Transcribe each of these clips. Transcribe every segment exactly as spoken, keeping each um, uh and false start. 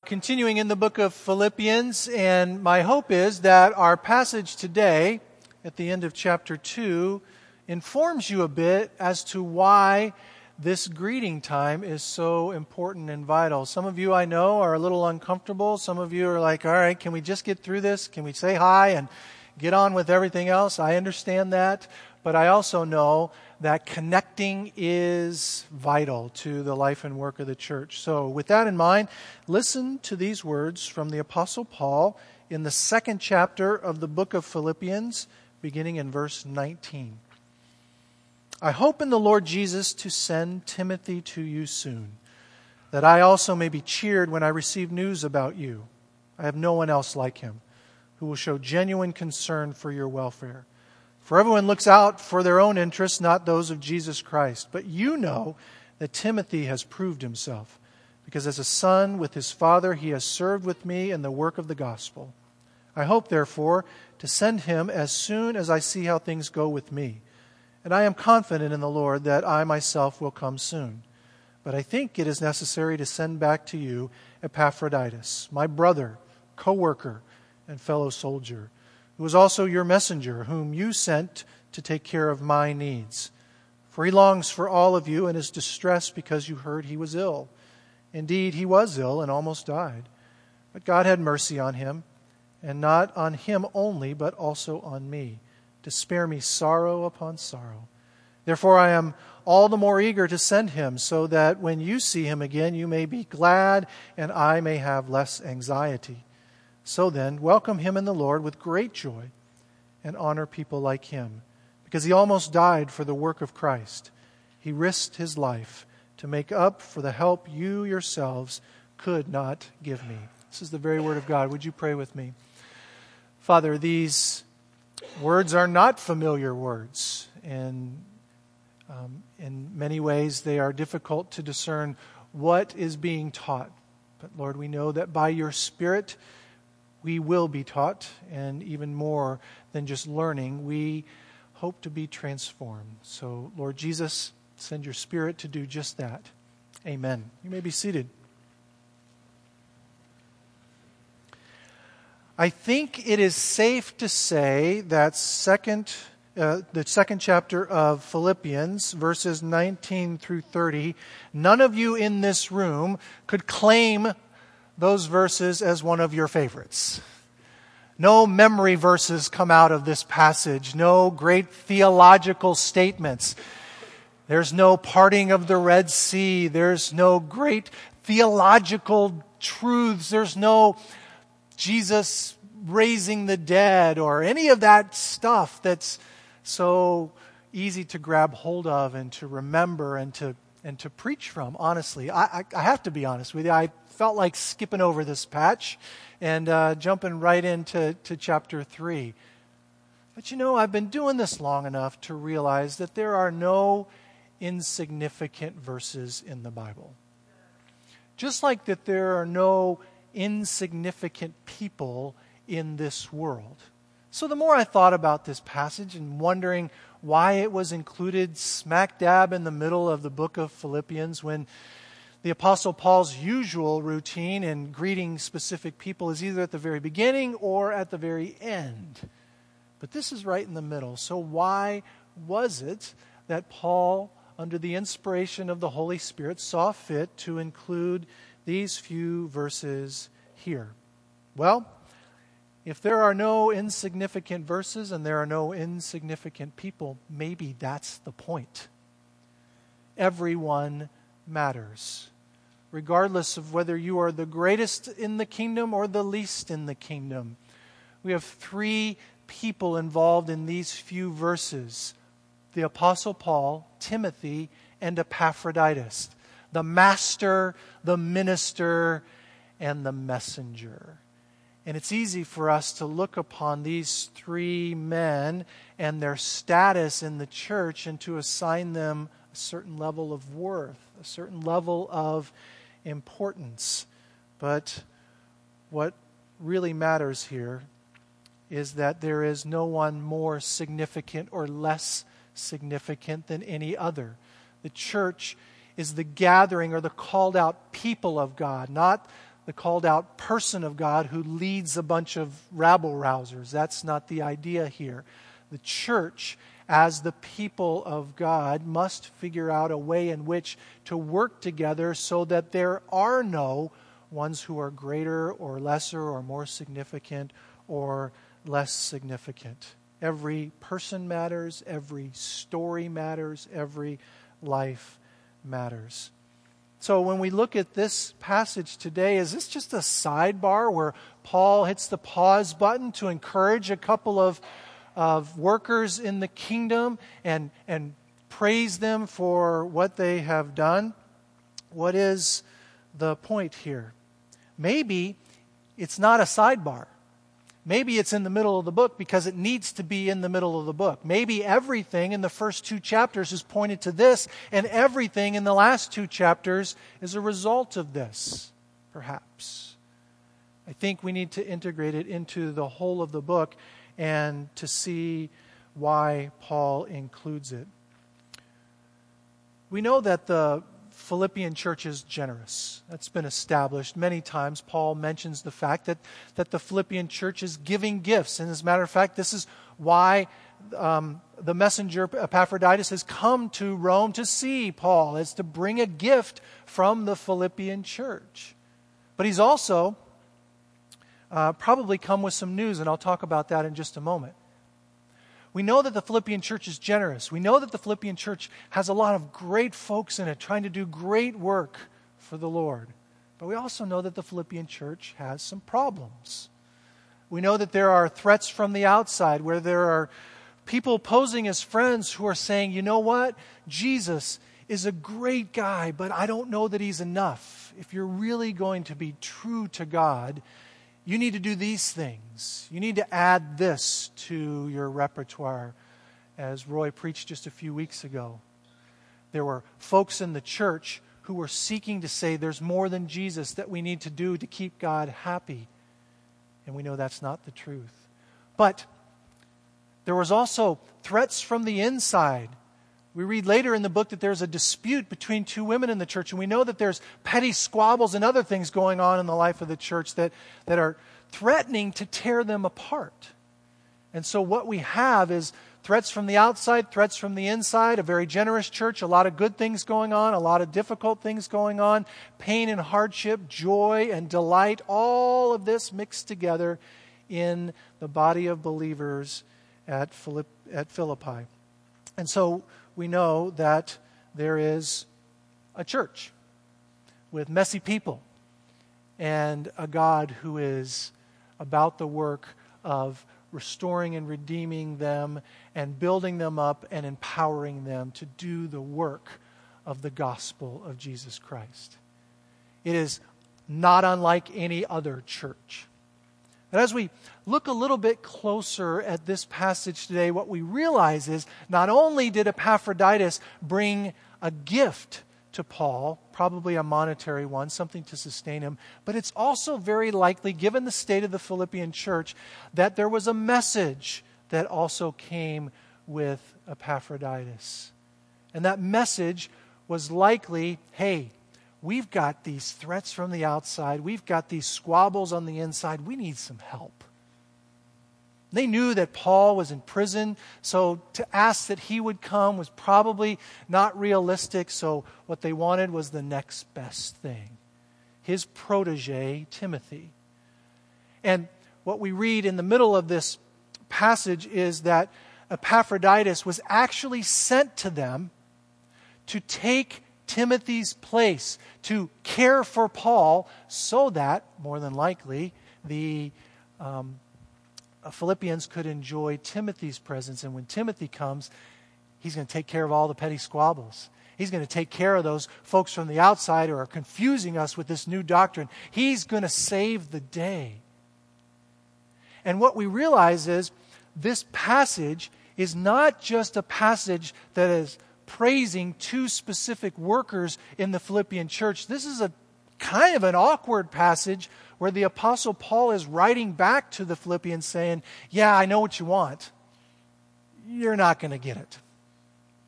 continuing in the book of Philippians, and my hope is that our passage today, at the end of chapter two, informs you a bit as to why this greeting time is so important and vital. Some of you I know are a little uncomfortable. Some of you are like, all right, can we just get through this? Can we say hi and get on with everything else? I understand that, but I also know that connecting is vital to the life and work of the church. So with that in mind, listen to these words from the Apostle Paul in the second chapter of the book of Philippians, beginning in verse nineteen. I hope in the Lord Jesus to send Timothy to you soon, that I also may be cheered when I receive news about you. I have no one else like him who will show genuine concern for your welfare. For everyone looks out for their own interests, not those of Jesus Christ. But you know that Timothy has proved himself, because as a son with his father, he has served with me in the work of the gospel. I hope, therefore, to send him as soon as I see how things go with me. And I am confident in the Lord that I myself will come soon. But I think it is necessary to send back to you Epaphroditus, my brother, co-worker, and fellow soldier, who was also your messenger, whom you sent to take care of my needs. For he longs for all of you and is distressed because you heard he was ill. Indeed, he was ill and almost died. But God had mercy on him, and not on him only, but also on me, to spare me sorrow upon sorrow. Therefore I am all the more eager to send him, so that when you see him again, you may be glad, and I may have less anxiety. So then, welcome him in the Lord with great joy and honor people like him, because he almost died for the work of Christ. He risked his life to make up for the help you yourselves could not give me. This is the very word of God. Would you pray with me? Father, these words are not familiar words, and um, in many ways they are difficult to discern what is being taught. But Lord, we know that by your Spirit we will be taught, and even more than just learning, we hope to be transformed. So, Lord Jesus, send your Spirit to do just that. Amen. You may be seated. I think it is safe to say that second, uh, the second chapter of Philippians, verses nineteen through thirty, none of you in this room could claim those verses as one of your favorites. No memory verses come out of this passage. No great theological statements. There's no parting of the Red Sea. There's no great theological truths. There's no Jesus raising the dead or any of that stuff that's so easy to grab hold of and to remember and to and to preach from. Honestly, I, I, I have to be honest with you. I felt like skipping over this patch and uh, jumping right into to chapter three. But you know, I've been doing this long enough to realize that there are no insignificant verses in the Bible. Just like that there are no insignificant people in this world. So the more I thought about this passage and wondering why it was included smack dab in the middle of the book of Philippians, when the Apostle Paul's usual routine in greeting specific people is either at the very beginning or at the very end. But this is right in the middle. So why was it that Paul, under the inspiration of the Holy Spirit, saw fit to include these few verses here? Well, if there are no insignificant verses and there are no insignificant people, maybe that's the point. Everyone matters, regardless of whether you are the greatest in the kingdom or the least in the kingdom. We have three people involved in these few verses: the Apostle Paul, Timothy, and Epaphroditus, the master, the minister, and the messenger. And it's easy for us to look upon these three men and their status in the church and to assign them a certain level of worth, a certain level of importance. But what really matters here is that there is no one more significant or less significant than any other. The church is the gathering or the called out people of God, not the called out person of God who leads a bunch of rabble-rousers. That's not the idea here. The church, as the people of God, must figure out a way in which to work together so that there are no ones who are greater or lesser or more significant or less significant. Every person matters, every story matters, every life matters. So when we look at this passage today, is this just a sidebar where Paul hits the pause button to encourage a couple of of workers in the kingdom and, and praise them for what they have done? What is the point here? Maybe it's not a sidebar. Maybe it's in the middle of the book because it needs to be in the middle of the book. Maybe everything in the first two chapters is pointed to this, and everything in the last two chapters is a result of this, perhaps. I think we need to integrate it into the whole of the book and to see why Paul includes it. We know that the Philippian church is generous. That's been established many times. Paul mentions the fact that, that the Philippian church is giving gifts. And as a matter of fact, this is why um, the messenger Epaphroditus has come to Rome to see Paul, is to bring a gift from the Philippian church. But he's also Uh, probably come with some news, and I'll talk about that in just a moment. We know that the Philippian church is generous. We know that the Philippian church has a lot of great folks in it trying to do great work for the Lord. But we also know that the Philippian church has some problems. We know that there are threats from the outside where there are people posing as friends who are saying, you know what? Jesus is a great guy, but I don't know that he's enough. If you're really going to be true to God, you need to do these things. You need to add this to your repertoire. As Roy preached just a few weeks ago, there were folks in the church who were seeking to say there's more than Jesus that we need to do to keep God happy. And we know that's not the truth. But there was also threats from the inside. We read later in the book that there's a dispute between two women in the church, and we know that there's petty squabbles and other things going on in the life of the church that, that are threatening to tear them apart. And so what we have is threats from the outside, threats from the inside, a very generous church, a lot of good things going on, a lot of difficult things going on, pain and hardship, joy and delight, all of this mixed together in the body of believers at Philipp- at Philippi. And so we know that there is a church with messy people and a God who is about the work of restoring and redeeming them and building them up and empowering them to do the work of the gospel of Jesus Christ. It is not unlike any other church. But as we look a little bit closer at this passage today, what we realize is not only did Epaphroditus bring a gift to Paul, probably a monetary one, something to sustain him, but it's also very likely, given the state of the Philippian church, that there was a message that also came with Epaphroditus. And that message was likely, hey, we've got these threats from the outside. We've got these squabbles on the inside. We need some help. They knew that Paul was in prison, so to ask that he would come was probably not realistic. So what they wanted was the next best thing. His protege, Timothy. And what we read in the middle of this passage is that Epaphroditus was actually sent to them to take Timothy's place, to care for Paul, so that, more than likely, the um, Philippians could enjoy Timothy's presence. And when Timothy comes, he's going to take care of all the petty squabbles. He's going to take care of those folks from the outside who are confusing us with this new doctrine. He's going to save the day. And what we realize is this passage is not just a passage that is praising two specific workers in the Philippian church. This is a kind of an awkward passage where the Apostle Paul is writing back to the Philippians saying, yeah, I know what you want. You're not going to get it.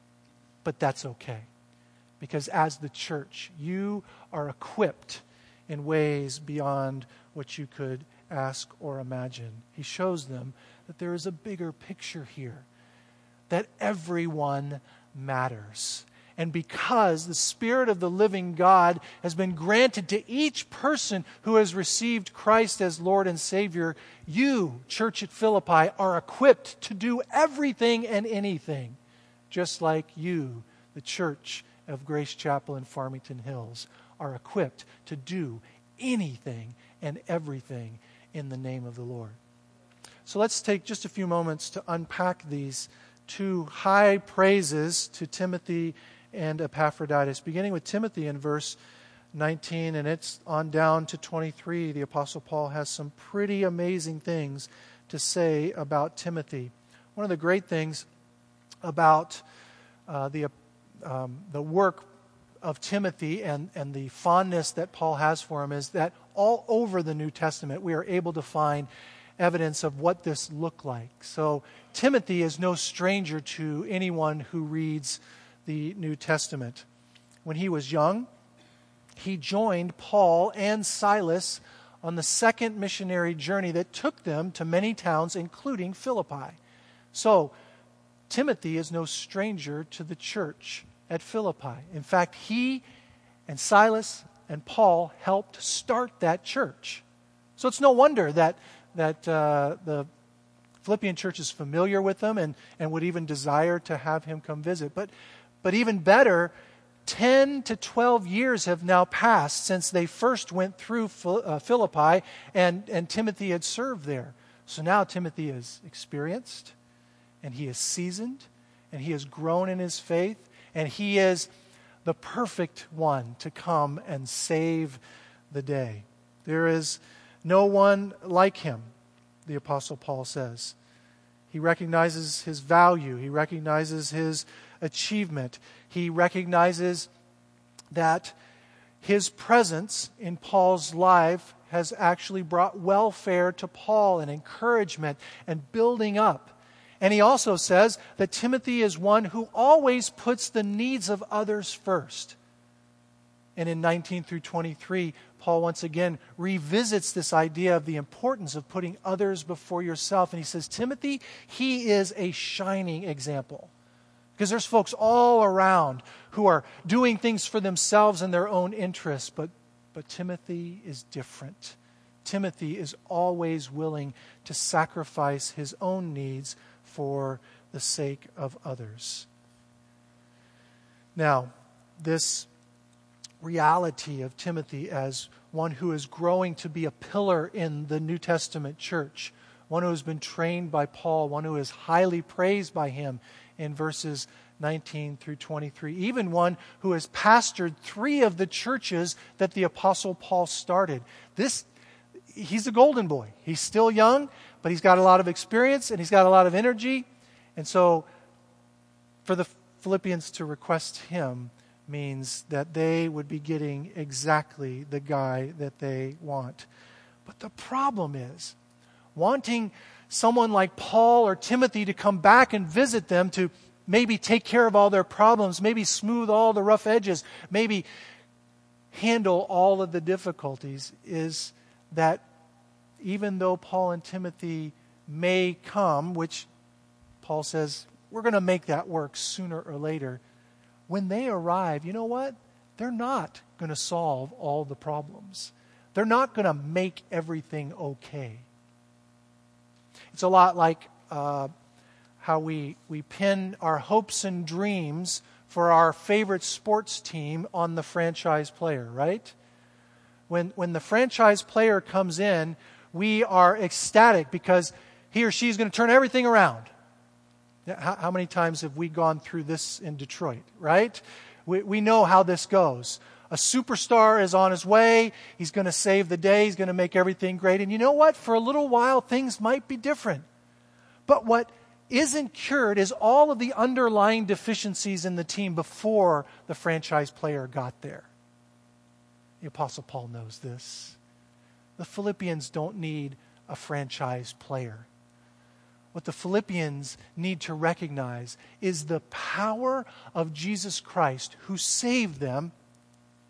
But that's okay. Because as the church, you are equipped in ways beyond what you could ask or imagine. He shows them that there is a bigger picture here, that everyone matters. And because the Spirit of the living God has been granted to each person who has received Christ as Lord and Savior, you, church at Philippi, are equipped to do everything and anything, just like you, the church of Grace Chapel in Farmington Hills, are equipped to do anything and everything in the name of the Lord. So let's take just a few moments to unpack these two high praises to Timothy and Epaphroditus. Beginning with Timothy in verse nineteen, and it's on down to twenty-three, the Apostle Paul has some pretty amazing things to say about Timothy. One of the great things about uh, the um, the work of Timothy and, and the fondness that Paul has for him is that all over the New Testament we are able to find evidence of what this looked like. So Timothy is no stranger to anyone who reads the New Testament. When he was young, he joined Paul and Silas on the second missionary journey that took them to many towns, including Philippi. So Timothy is no stranger to the church at Philippi. In fact, he and Silas and Paul helped start that church. So it's no wonder that that uh, the Philippian church is familiar with him and, and would even desire to have him come visit. But but even better, ten to twelve years have now passed since they first went through Philippi and, and Timothy had served there. So now Timothy is experienced and he is seasoned and he has grown in his faith and he is the perfect one to come and save the day. There is no one like him, the Apostle Paul says. He recognizes his value. He recognizes his achievement. He recognizes that his presence in Paul's life has actually brought welfare to Paul and encouragement and building up. And he also says that Timothy is one who always puts the needs of others first. And in nineteen through twenty-three, Paul once again revisits this idea of the importance of putting others before yourself. And he says, Timothy, he is a shining example. Because there's folks all around who are doing things for themselves and their own interests. But, but Timothy is different. Timothy is always willing to sacrifice his own needs for the sake of others. Now, this reality of Timothy as one who is growing to be a pillar in the New Testament church, one who has been trained by Paul, one who is highly praised by him in verses nineteen through twenty-three, even one who has pastored three of the churches that the Apostle Paul started. This, he's a golden boy. He's still young, but he's got a lot of experience and he's got a lot of energy. And so for the Philippians to request him means that they would be getting exactly the guy that they want. But the problem is, wanting someone like Paul or Timothy to come back and visit them to maybe take care of all their problems, maybe smooth all the rough edges, maybe handle all of the difficulties, is that even though Paul and Timothy may come, which Paul says, we're going to make that work sooner or later, when they arrive, you know what? They're not going to solve all the problems. They're not going to make everything okay. It's a lot like uh, how we, we pin our hopes and dreams for our favorite sports team on the franchise player, right? When, when the franchise player comes in, we are ecstatic because he or she is going to turn everything around. How, how many times have we gone through this in Detroit, right? We, we know how this goes. A superstar is on his way. He's going to save the day. He's going to make everything great. And you know what? For a little while, things might be different. But what isn't cured is all of the underlying deficiencies in the team before the franchise player got there. The Apostle Paul knows this. The Philippians don't need a franchise player. What the Philippians need to recognize is the power of Jesus Christ who saved them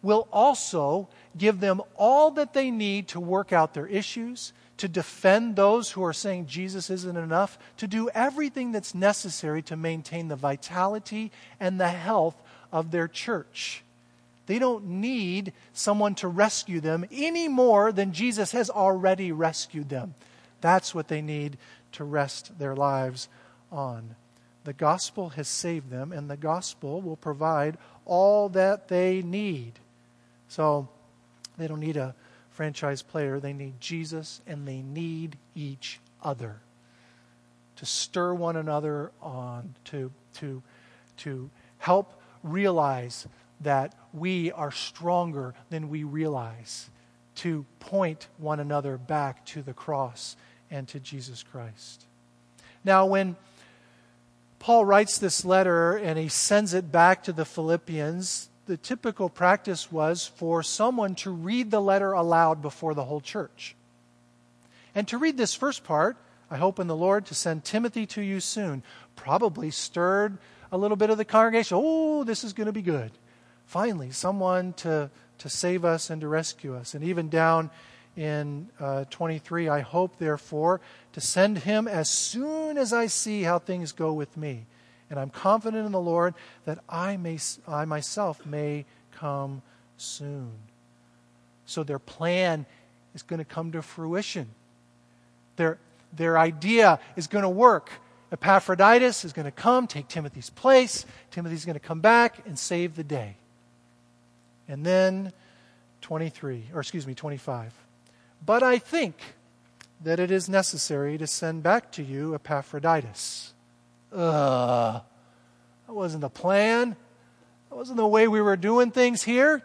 will also give them all that they need to work out their issues, to defend those who are saying Jesus isn't enough, to do everything that's necessary to maintain the vitality and the health of their church. They don't need someone to rescue them any more than Jesus has already rescued them. That's what they need to rest their lives on. The gospel has saved them, and the gospel will provide all that they need. So they don't need a franchise player. They need Jesus, and they need each other to stir one another on, to, to, to help realize that we are stronger than we realize, to point one another back to the cross and to Jesus Christ. Now, when Paul writes this letter and he sends it back to the Philippians, the typical practice was for someone to read the letter aloud before the whole church. And to read this first part, I hope in the Lord to send Timothy to you soon, probably stirred a little bit of the congregation. Oh, this is going to be good. Finally, someone to, to save us and to rescue us. And even down in uh, twenty-three, I hope, therefore, to send him as soon as I see how things go with me. And I'm confident in the Lord that I may, I myself may come soon. So their plan is going to come to fruition. Their, their idea is going to work. Epaphroditus is going to come, take Timothy's place. Timothy's going to come back and save the day. And then twenty-three, or excuse me, twenty-five. But I think that it is necessary to send back to you Epaphroditus. Ugh, that wasn't the plan. That wasn't the way we were doing things here.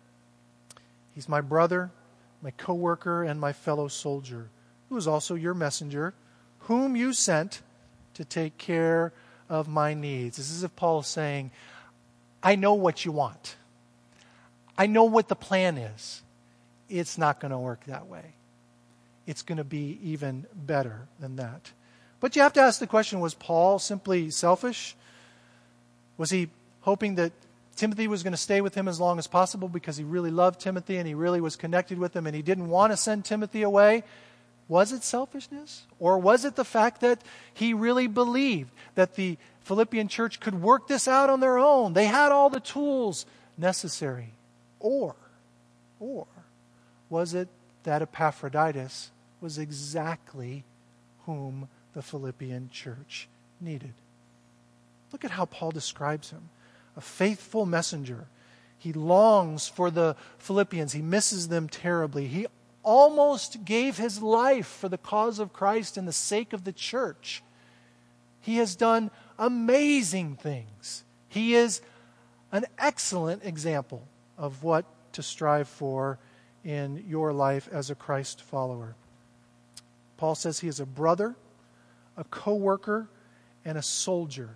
He's my brother, my co-worker, and my fellow soldier, who is also your messenger, whom you sent to take care of my needs. This is as if Paul is saying, I know what you want. I know what the plan is. It's not going to work that way. It's going to be even better than that. But you have to ask the question, was Paul simply selfish? Was he hoping that Timothy was going to stay with him as long as possible because he really loved Timothy and he really was connected with him and he didn't want to send Timothy away? Was it selfishness? Or was it the fact that he really believed that the Philippian church could work this out on their own? They had all the tools necessary. Or, or was it that Epaphroditus was exactly whom the Philippian church needed? Look at how Paul describes him. A faithful messenger. He longs for the Philippians. He misses them terribly. He almost gave his life for the cause of Christ and the sake of the church. He has done amazing things. He is an excellent example of what to strive for in your life as a Christ follower. Paul says he is a brother, a co-worker, and a soldier.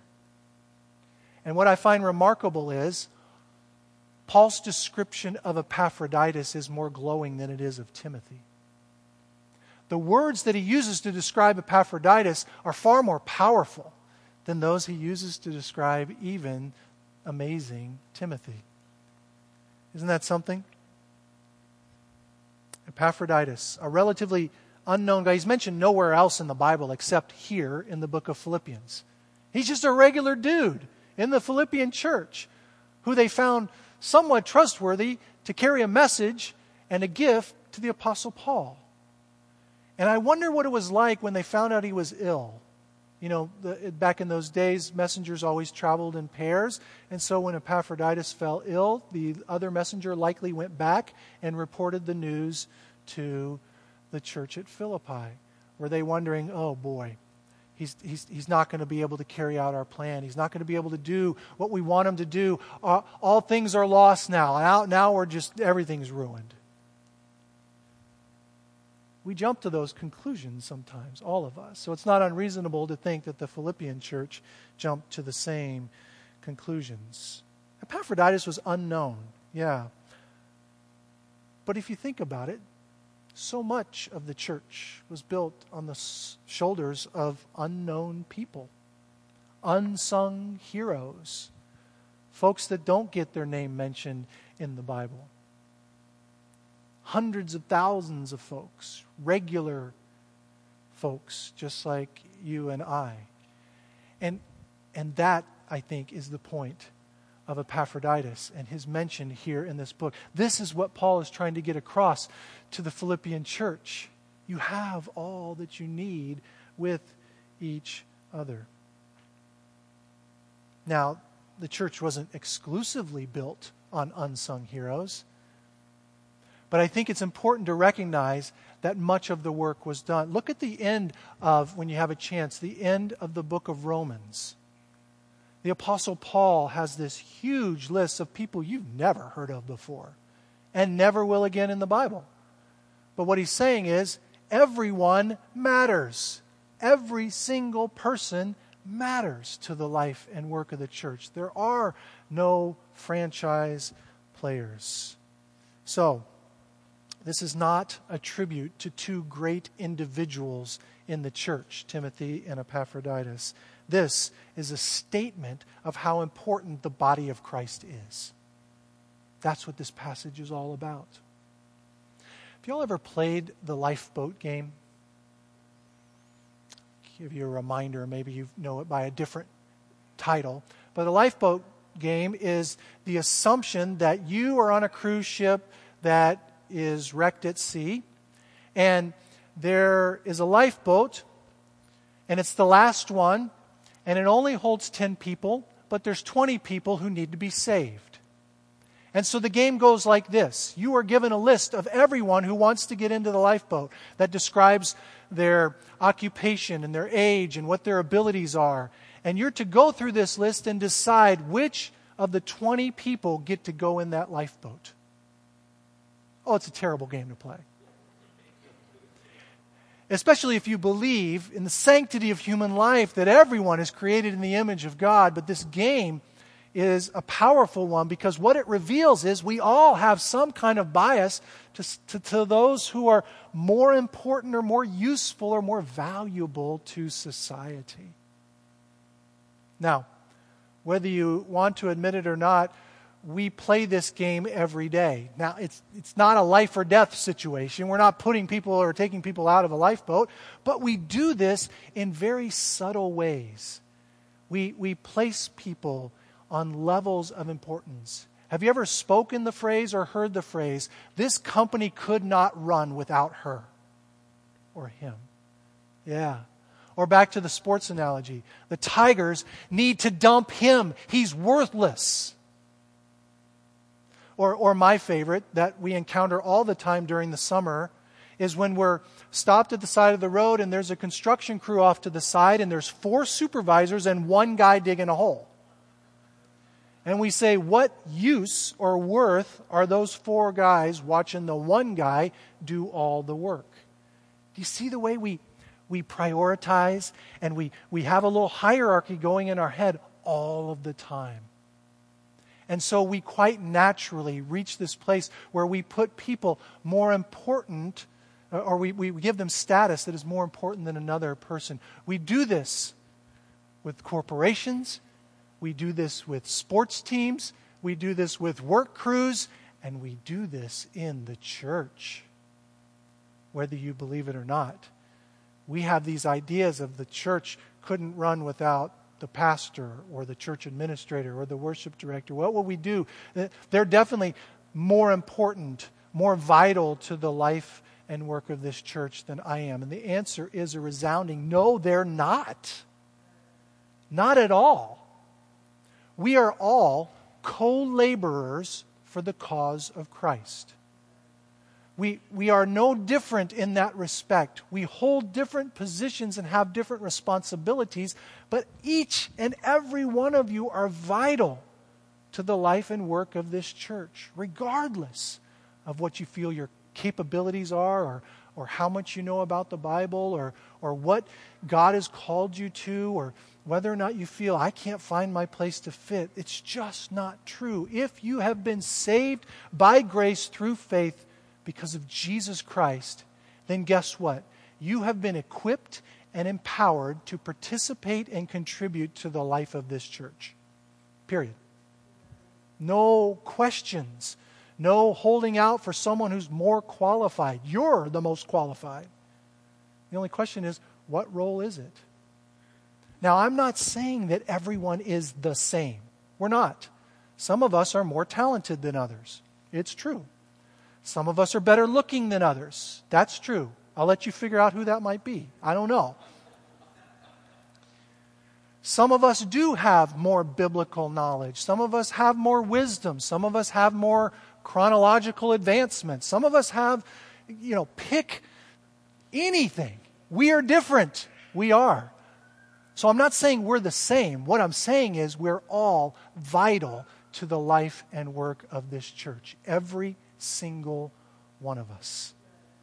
And what I find remarkable is Paul's description of Epaphroditus is more glowing than it is of Timothy. The words that he uses to describe Epaphroditus are far more powerful than those he uses to describe even amazing Timothy. Isn't that something? Epaphroditus, a relatively unknown guy. He's mentioned nowhere else in the Bible except here in the book of Philippians. He's just a regular dude in the Philippian church who they found somewhat trustworthy to carry a message and a gift to the Apostle Paul. And I wonder what it was like when they found out he was ill. You know, the, back in those days, messengers always traveled in pairs. And so when Epaphroditus fell ill, the other messenger likely went back and reported the news to the church at Philippi. Were they wondering, oh boy, he's, he's, he's not going to be able to carry out our plan. He's not going to be able to do what we want him to do. Uh, all things are lost now. now. Now we're just, everything's ruined. We jump to those conclusions sometimes, all of us. So it's not unreasonable to think that the Philippian church jumped to the same conclusions. Epaphroditus was unknown, yeah. But if you think about it, so much of the church was built on the shoulders of unknown people, unsung heroes, folks that don't get their name mentioned in the Bible. hundreds of thousands of folks, regular folks, just like you and I. And, and that, I think, is the point of Epaphroditus and his mention here in this book. This is what Paul is trying to get across to the Philippian church. You have all that you need with each other. Now, the church wasn't exclusively built on unsung heroes, but I think it's important to recognize that much of the work was done. Look at the end of, when you have a chance, the end of the book of Romans. The Apostle Paul has this huge list of people you've never heard of before and never will again in the Bible. But what he's saying is, everyone matters. Every single person matters to the life and work of the church. There are no franchise players. So, this is not a tribute to two great individuals in the church, Timothy and Epaphroditus. This is a statement of how important the body of Christ is. That's what this passage is all about. Have you all ever played the lifeboat game? I'll give you a reminder, maybe you know it by a different title. But a lifeboat game is the assumption that you are on a cruise ship that is wrecked at sea, and there is a lifeboat, and it's the last one, and it only holds ten people, but there's twenty people who need to be saved. And so the game goes like this. You are given a list of everyone who wants to get into the lifeboat that describes their occupation and their age and what their abilities are. And you're to go through this list and decide which of the twenty people get to go in that lifeboat. Oh, it's a terrible game to play. Especially if you believe in the sanctity of human life, that everyone is created in the image of God. But this game is a powerful one because what it reveals is we all have some kind of bias to, to, to those who are more important or more useful or more valuable to society. Now, whether you want to admit it or not, we play this game every day. Now, it's it's not a life or death situation. We're not putting people or taking people out of a lifeboat, but we do this in very subtle ways. We we place people on levels of importance. Have you ever spoken the phrase or heard the phrase, "This company could not run without her or him"? Yeah. Or back to the sports analogy. The Tigers need to dump him. He's worthless. Or, or my favorite that we encounter all the time during the summer is when we're stopped at the side of the road and there's a construction crew off to the side and there's four supervisors and one guy digging a hole. And we say, what use or worth are those four guys watching the one guy do all the work? Do you see the way we, we prioritize and we, we have a little hierarchy going in our head all of the time? And so we quite naturally reach this place where we put people more important, or we, we give them status that is more important than another person. We do this with corporations. We do this with sports teams. We do this with work crews. And we do this in the church. Whether you believe it or not. We have these ideas of the church couldn't run without the pastor or the church administrator or the worship director. What will we do? They're definitely more important, more vital to the life and work of this church than I am. And the answer is a resounding no, they're not. Not at all. We are all co-laborers for the cause of Christ. We, we are no different in that respect. We hold different positions and have different responsibilities, but each and every one of you are vital to the life and work of this church, regardless of what you feel your capabilities are, or, or how much you know about the Bible, or, or what God has called you to, or whether or not you feel, I can't find my place to fit. It's just not true. If you have been saved by grace through faith, because of Jesus Christ, then guess what? You have been equipped and empowered to participate and contribute to the life of this church. Period. No questions, No holding out for someone who's more qualified. You're the most qualified. The only question is, what role is it? Now, I'm not saying that everyone is the same. We're not. Some of us are more talented than others. It's true. Some of us are better looking than others. That's true. I'll let you figure out who that might be. I don't know. Some of us do have more biblical knowledge. Some of us have more wisdom. Some of us have more chronological advancement. Some of us have, you know, pick anything. We are different. We are. So I'm not saying we're the same. What I'm saying is we're all vital to the life and work of this church. Every single one of us.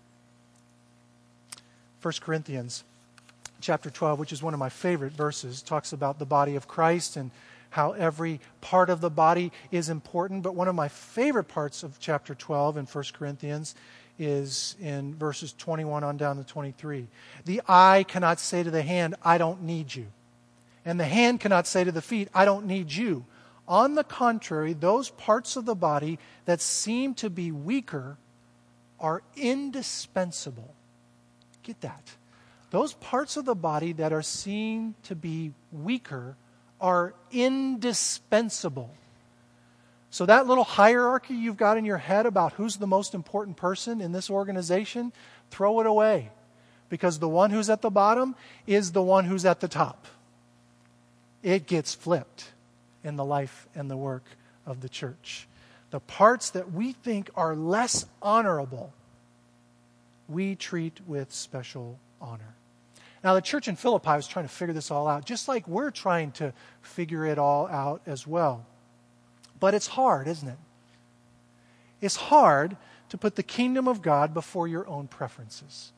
First Corinthians chapter twelve, which is one of my favorite verses, talks about the body of Christ and how every part of the body is important. But one of my favorite parts of chapter twelve in First Corinthians is in verses twenty-one on down to twenty-three. The eye cannot say to the hand, I don't need you. And the hand cannot say to the feet, I don't need you. On the contrary, those parts of the body that seem to be weaker are indispensable. Get that. Those parts of the body that are seen to be weaker are indispensable. So that little hierarchy you've got in your head about who's the most important person in this organization, throw it away. Because the one who's at the bottom is the one who's at the top. It gets flipped in the life and the work of the church. The parts that we think are less honorable, we treat with special honor. Now, the church in Philippi was trying to figure this all out, just like we're trying to figure it all out as well. But it's hard, isn't it? It's hard to put the kingdom of God before your own preferences.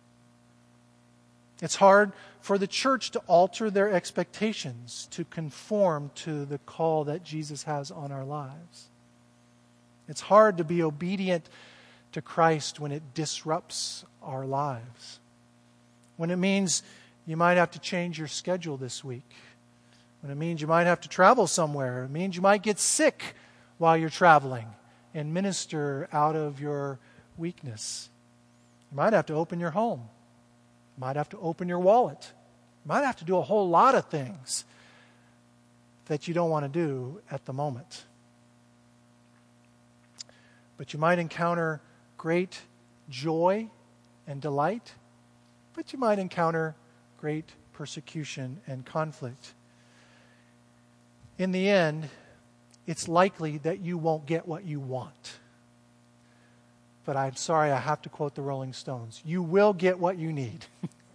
It's hard for the church to alter their expectations to conform to the call that Jesus has on our lives. It's hard to be obedient to Christ when it disrupts our lives. When it means you might have to change your schedule this week. When it means you might have to travel somewhere. It means you might get sick while you're traveling and minister out of your weakness. You might have to open your home. You might have to open your wallet. You might have to do a whole lot of things that you don't want to do at the moment. But you might encounter great joy and delight, but you might encounter great persecution and conflict. In the end, it's likely that you won't get what you want. But I'm sorry, I have to quote the Rolling Stones. You will get what you need.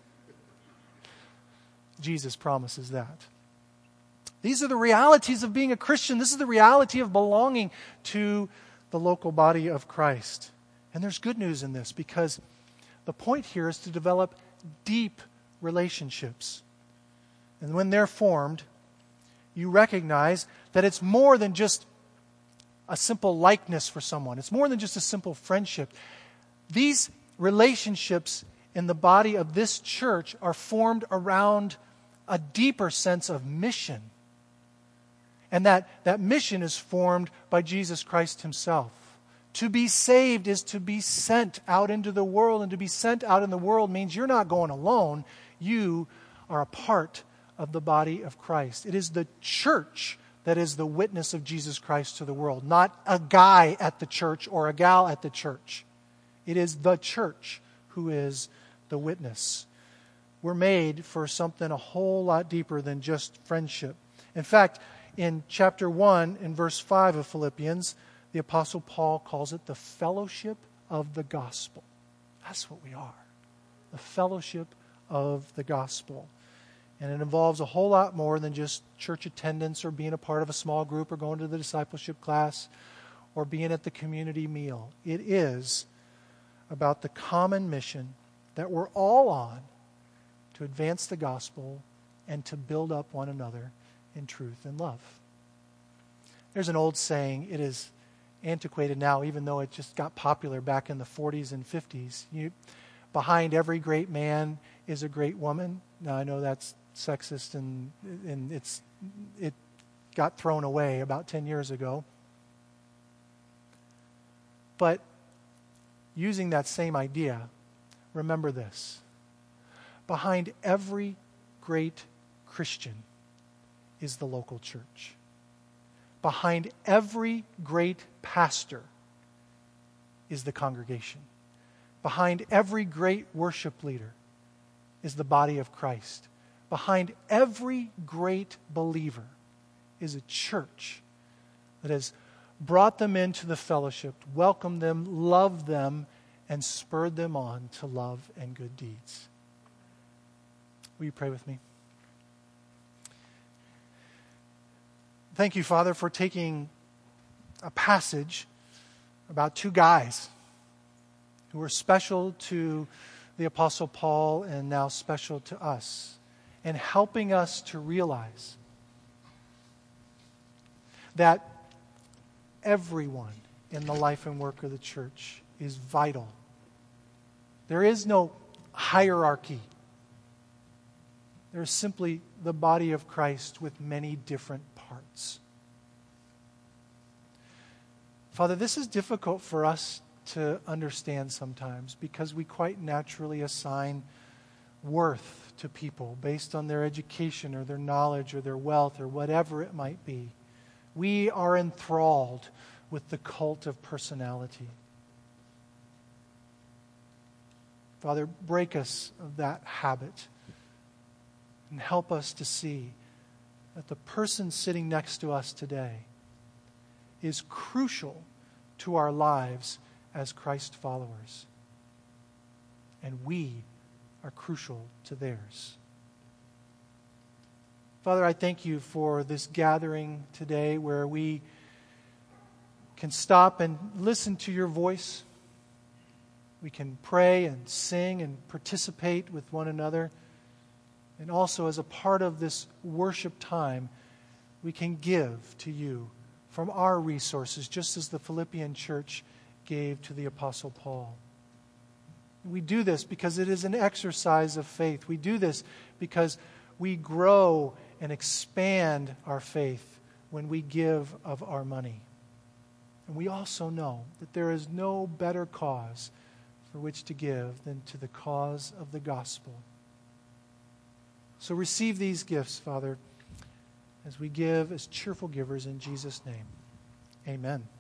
Jesus promises that. These are the realities of being a Christian. This is the reality of belonging to the local body of Christ. And there's good news in this, because the point here is to develop deep relationships. And when they're formed, you recognize that it's more than just a simple likeness for someone. It's more than just a simple friendship. These relationships in the body of this church are formed around a deeper sense of mission. And that, that mission is formed by Jesus Christ himself. To be saved is to be sent out into the world, and to be sent out in the world means you're not going alone. You are a part of the body of Christ. It is the church that is the witness of Jesus Christ to the world, not a guy at the church or a gal at the church. It is the church who is the witness. We're made for something a whole lot deeper than just friendship. In fact, in chapter one, in verse five of Philippians, the Apostle Paul calls it the fellowship of the gospel. That's what we are. The fellowship of the gospel. And it involves a whole lot more than just church attendance or being a part of a small group or going to the discipleship class or being at the community meal. It is about the common mission that we're all on to advance the gospel and to build up one another in truth and love. There's an old saying, it is antiquated now, even though it just got popular back in the forties and fifties. You, behind every great man is a great woman. Now, I know that's sexist and and it's it got thrown away about ten years ago. But using that same idea, remember this. Behind every great Christian is the local church. Behind every great pastor is the congregation. Behind every great worship leader is the body of Christ. Behind every great believer is a church that has brought them into the fellowship, welcomed them, loved them, and spurred them on to love and good deeds. Will you pray with me? Thank you, Father, for taking a passage about two guys who were special to the Apostle Paul and now special to us, and helping us to realize that everyone in the life and work of the church is vital. There is no hierarchy. There is simply the body of Christ with many different parts. Father, this is difficult for us to understand sometimes because we quite naturally assign worth to people based on their education or their knowledge or their wealth or whatever it might be. We are enthralled with the cult of personality. Father, break us of that habit and help us to see that the person sitting next to us today is crucial to our lives as Christ followers. And we are crucial to theirs. Father, I thank you for this gathering today where we can stop and listen to your voice. We can pray and sing and participate with one another. And also, as a part of this worship time, we can give to you from our resources, just as the Philippian church gave to the Apostle Paul. We do this because it is an exercise of faith. We do this because we grow and expand our faith when we give of our money. And we also know that there is no better cause for which to give than to the cause of the gospel. So receive these gifts, Father, as we give as cheerful givers in Jesus' name. Amen.